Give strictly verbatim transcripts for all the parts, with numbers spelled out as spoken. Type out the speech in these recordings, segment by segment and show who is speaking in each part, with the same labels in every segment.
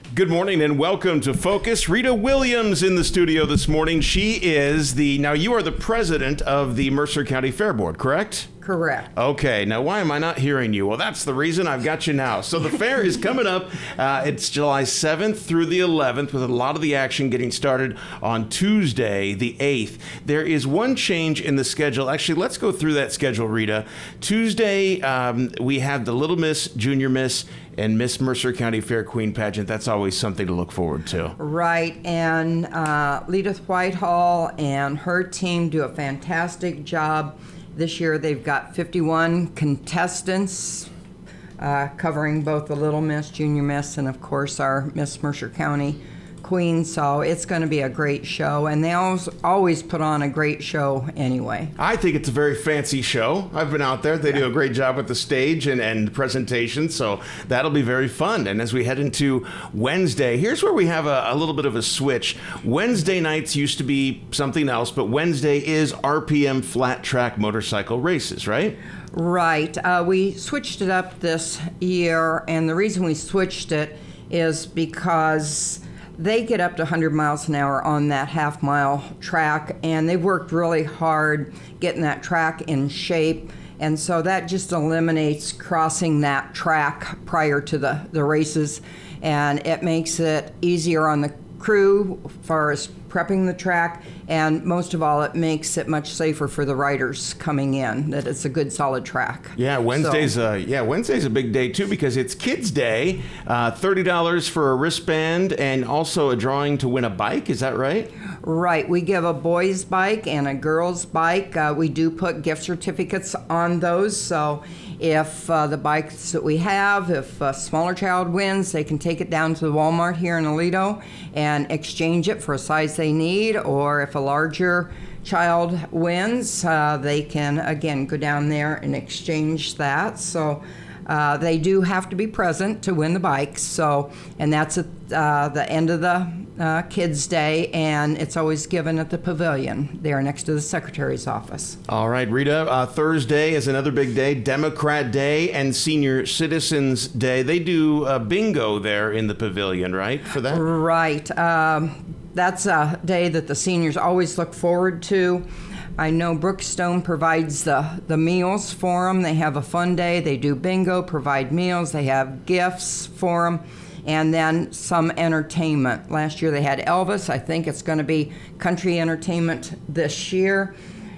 Speaker 1: Good morning and welcome to Focus. Rita Williams in the studio this morning. She is the, now you are the president of the Mercer County Fair Board, correct?
Speaker 2: Correct.
Speaker 1: Okay, now why am I not hearing you? Well, that's the reason I've got you now. So the fair is coming up. Uh, it's July seventh through the eleventh, with a lot of the action getting started on Tuesday, the eighth. There is one change in the schedule. Actually, let's go through that schedule, Rita. Tuesday, um, we have the Little Miss, Junior Miss, and Miss Mercer County Fair Queen pageant. That's always something to look forward to.
Speaker 2: Right, and uh, Edith Whitehall and her team do a fantastic job. This year they've got fifty-one contestants uh, covering both the Little Miss, Junior Miss, and of course our Miss Mercer County Queen. So it's going to be a great show, and they always, always put on a great show anyway.
Speaker 1: I think it's a very fancy show. I've been out there. They do a great job with the stage and, and presentation, so that'll be very fun. And as we head into Wednesday, here's where we have a, a little bit of a switch. Wednesday nights used to be something else, but Wednesday is R P M flat track motorcycle races, right?
Speaker 2: Right. Uh, we switched it up this year, and the reason we switched it is because they get up to one hundred miles an hour on that half mile track, and they've worked really hard getting that track in shape. And so that just eliminates crossing that track prior to the, the races, and it makes it easier on the crew as far as prepping the track, and most of all, it makes it much safer for the riders coming in, that it's a good solid track.
Speaker 1: Yeah, Wednesday's
Speaker 2: so,
Speaker 1: uh, yeah Wednesday's a big day too, because it's Kids Day. Uh, thirty dollars for a wristband and also a drawing to win a bike. Is that right?
Speaker 2: Right. We give a boys' bike and a girls' bike. Uh, we do put gift certificates on those, so if uh, the bikes that we have, if a smaller child wins, they can take it down to the Walmart here in Aledo and exchange it for a size they need, or if a larger child wins, uh, they can, again, go down there and exchange that. So uh, they do have to be present to win the bikes. So, and that's at uh, the end of the uh, Kids Day, and it's always given at the pavilion there next to the Secretary's office.
Speaker 1: All right, Rita, uh, Thursday is another big day, Democrat Day and Senior Citizens Day. They do uh, bingo there in the pavilion, right, for that?
Speaker 2: Right. Um, that's a day that the seniors always look forward to. I know Brookstone provides the, the meals for them. They have a fun day. They do bingo, provide meals. They have gifts for them, and then some entertainment. Last year they had Elvis. I think it's going to be country entertainment this year.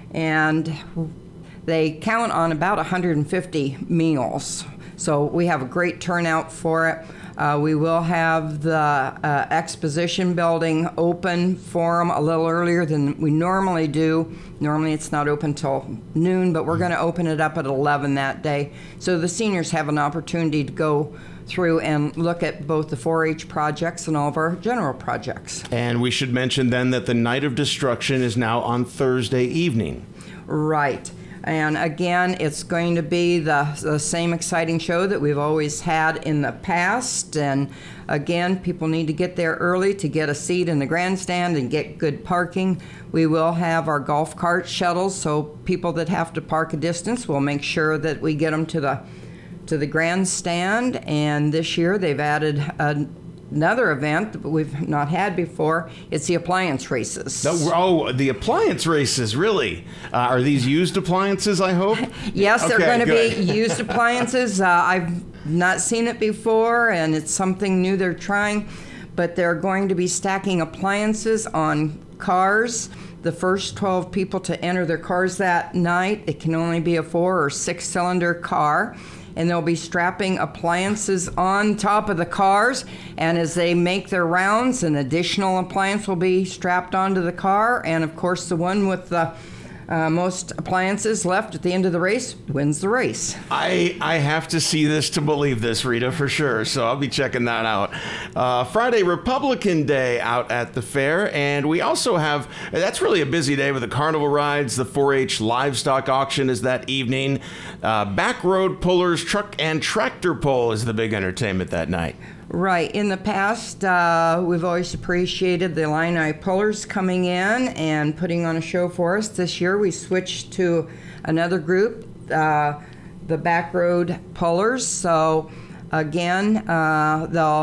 Speaker 2: And they count on about one hundred fifty meals. So we have a great turnout for it. Uh, we will have the uh, exposition building open for them a little earlier than we normally do. Normally it's not open till noon, but we're going to open it up at eleven that day. So the seniors have an opportunity to go through and look at both the four H projects and all of our general projects.
Speaker 1: And we should mention then that the Night of Destruction is now on Thursday evening.
Speaker 2: Right. And again, it's going to be the, the same exciting show that we've always had in the past. And again, people need to get there early to get a seat in the grandstand and get good parking. We will have our golf cart shuttles, so people that have to park a distance, we'll make sure that we get them to the to the grandstand. And this year they've added a another event that we've not had before. It's the appliance races.
Speaker 1: No, oh, the appliance races, really? Uh, are these used appliances, I hope?
Speaker 2: Yes, they're
Speaker 1: Okay,
Speaker 2: going to
Speaker 1: good.
Speaker 2: be used appliances. Uh, I've not seen it before, and it's something new they're trying, but they're going to be stacking appliances on cars. The first twelve people to enter their cars that night, it can only be a four or six cylinder car. And they'll be strapping appliances on top of the cars, and as they make their rounds, an additional appliance will be strapped onto the car, and of course the one with the uh, most appliances left at the end of the race wins the race.
Speaker 1: I, I have to see this to believe this, Rita, for sure, so I'll be checking that out. Uh, Friday, Republican Day out at the fair, and we also have, that's really a busy day with the carnival rides. The four H livestock auction is that evening. Uh, back road pullers, truck and tractor pull is the big entertainment that night.
Speaker 2: Right. In the past, uh, we've always appreciated the Illini pullers coming in and putting on a show for us. This year we switched to another group, uh, the back road pullers. So again, uh, they'll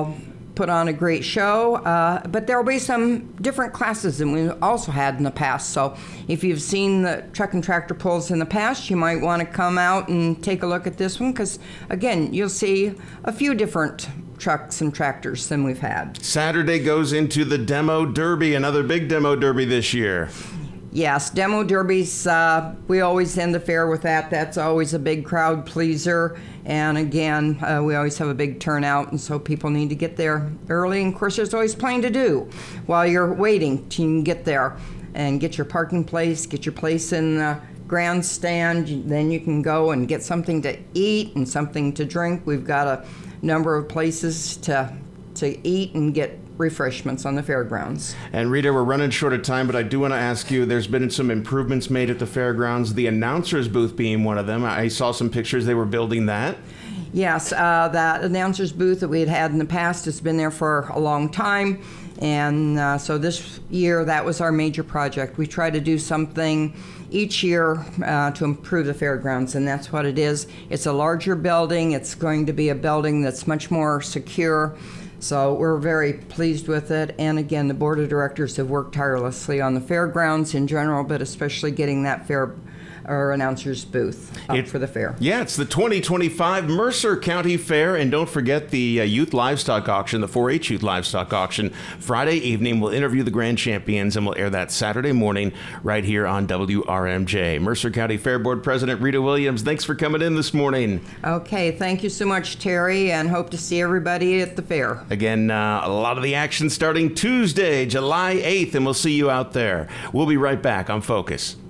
Speaker 2: put on a great show, uh, but there will be some different classes than we also had in the past. So if you've seen the truck and tractor pulls in the past, you might want to come out and take a look at this one, because again, you'll see a few different trucks and tractors than we've had.
Speaker 1: Saturday goes into the Demo Derby, another big Demo Derby this year.
Speaker 2: Yes, demo derbies, uh, we always end the fair with that. That's always a big crowd pleaser. And again, uh, we always have a big turnout, and so people need to get there early. And of course, there's always plenty to do while you're waiting till you can get there and get your parking place, get your place in the grandstand. Then you can go and get something to eat and something to drink. We've got a number of places to to eat and get refreshments on the fairgrounds.
Speaker 1: And Rita, we're running short of time, but I do want to ask you, there's been some improvements made at the fairgrounds, the announcer's booth being one of them. I saw some pictures, they were building that.
Speaker 2: Yes, uh, that announcer's booth that we had had in the past has been there for a long time. And uh, so this year, that was our major project. We try to do something each year uh, to improve the fairgrounds, and that's what it is. It's a larger building. It's going to be a building that's much more secure. So we're very pleased with it. And again, the board of directors have worked tirelessly on the fairgrounds in general, but especially getting that fair or announcer's booth up
Speaker 1: It-
Speaker 2: for the fair.
Speaker 1: Yeah, it's the twenty twenty-five Mercer County Fair, and don't forget the uh, Youth Livestock Auction, the four H Youth Livestock Auction, Friday evening. We'll interview the grand champions, and we'll air that Saturday morning right here on W R M J. Mercer County Fair Board President Rita Williams, thanks for coming in this morning.
Speaker 2: Okay, thank you so much, Terry, and hope to see everybody at the fair.
Speaker 1: Again, uh, a lot of the action starting Tuesday, July eighth, and we'll see you out there. We'll be right back on Focus.